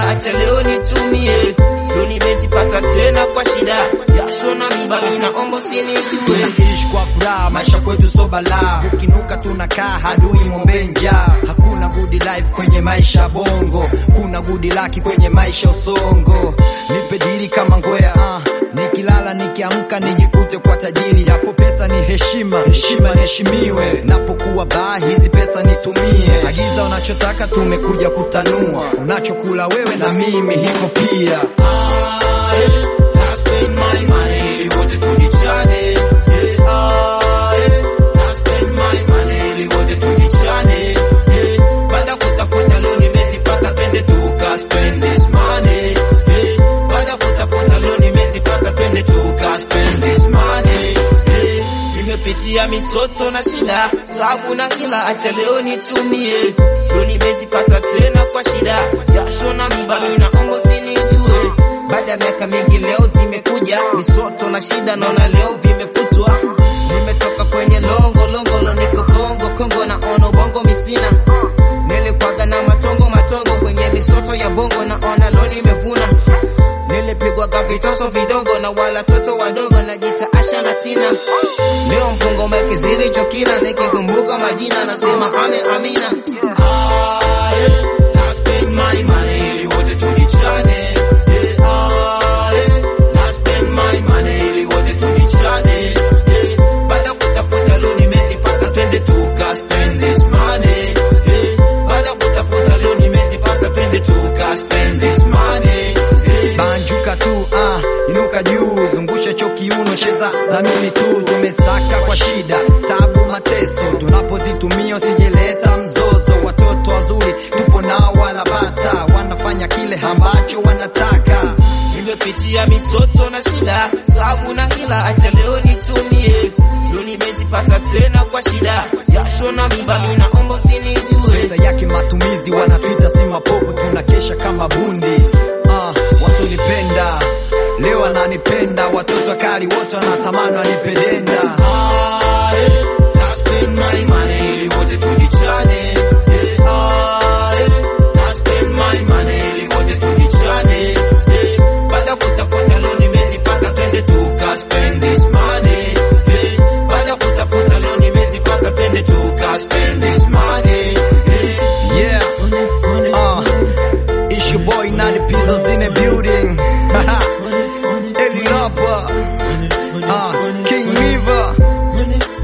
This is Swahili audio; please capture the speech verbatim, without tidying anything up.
hila, acha leo nitumie. Leo nimezipata tena kwa shida, jasho na miba naomba usinijue. Tunaishi kwa furaha, maisha kwetu so balaa. Ukinuka tunakaa hadui mombenja. Hakuna good life kwenye maisha bongo, kuna good luck kwenye maisha usongo. Nipe dili kama ngwea, uh. nikilala nikiamka nijikute kwa tajiri. Hapo pesa ni heshima, heshima niheshimiwe. Napokuwa baa hizi pesa nitumie. Agiza unachotaka tumekuja kutanua, unachokula wewe na mimi hiko pia. Nimepitia misoto na shida, sababu na hila, acha leo nitumie. Leo nimezipata tena kwa shida, jasho na miba naomba usinijue. Baada ya miaka mingi leo zimekuja, misoto na shida naona leo vimefutwa. Nimetoka kwenye longo longo lo niko Kongo Kongo na ono bongo misina. Nilikuwaga na matongo matongo kwenye misoto ya bongo na ona leo nimevuna. Nilipigwa gavitoso vidogo na wala toto wadogo na jita Asha na Tina. Leo mpungo mekiziri chokina, nikikumbuka majina nasema ame amina. Ah, yeah, na spend my money, wote tulichane. Ah, yeah, na spend my money, wote tulichane. Baada kutafuta leo nimezipata, twende tuka spend this money. Baada kutafuta leo nimezipata, twende tuka spend this money. Banjuka tu, ah, inuka juu, zungusha choki uno, cheza na mimi tu. Tumesaka kwa shida, tabu, mateso, tunapozitumia usijeleta mzozo. Watoto wazuri tupo nao wanapata, wanafanya kile ambacho wanataka. Nimepitia misoto na shida, sababu na hila, acha leo nitumie. Leo nimezipata tena kwa shida, jasho na miba naomba usinijue. Pesa yake matumizi wanatuita si mapopo, tunakesha kama bundi. Ah, wasionipenda leo wananipenda, watoto kali wote wanatamani wanipedenda. Ah, yeah, na spend my money, wote tulichane. Ah, yeah, na spend my money, wote tulichane. Baada kutafuta leo nimezipata, twende tuka spend this money. Baada kutafuta leo nimezipata, twende tuka spend this money. Yeah, uh, it's your boy Nani Pizzas in the building. Eli Rapper, uh, King Miva.